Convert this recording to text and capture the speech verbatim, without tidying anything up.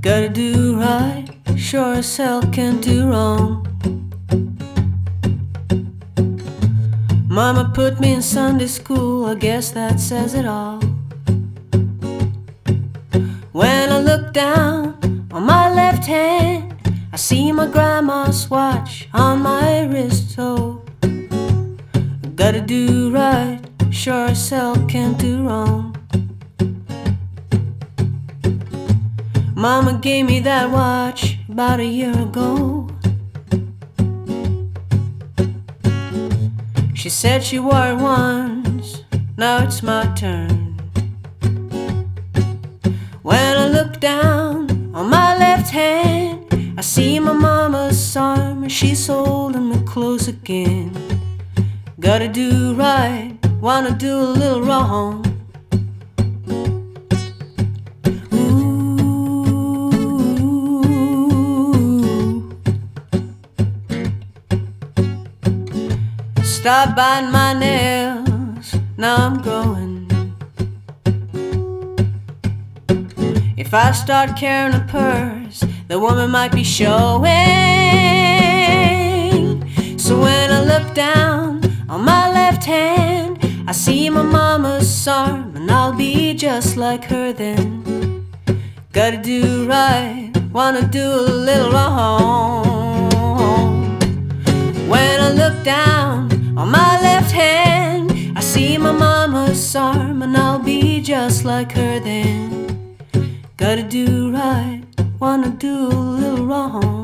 Gotta do right, sure as hell can't do wrong. Mama put me in Sunday school, I guess that says it all. When I look down on my left hand, I see my grandma's watch on my wrist. So gotta do right, sure as hell can't do wrong. Mama gave me that watch about a year ago. She said she wore it once, now it's my turn. When I look down on my left hand, I see my mama's arm, and she's holding me close again. Gotta do right, wanna do a little wrong. Stop biting my nails, now I'm growing. If I start carrying a purse, the woman might be showing. So when I look down on my left hand, I see my mama's arm, and I'll be just like her then. Gotta do right, wanna do a little wrong. When I look down on my left hand, I see my mama's arm, and I'll be just like her then. Gotta do right, wanna do a little wrong.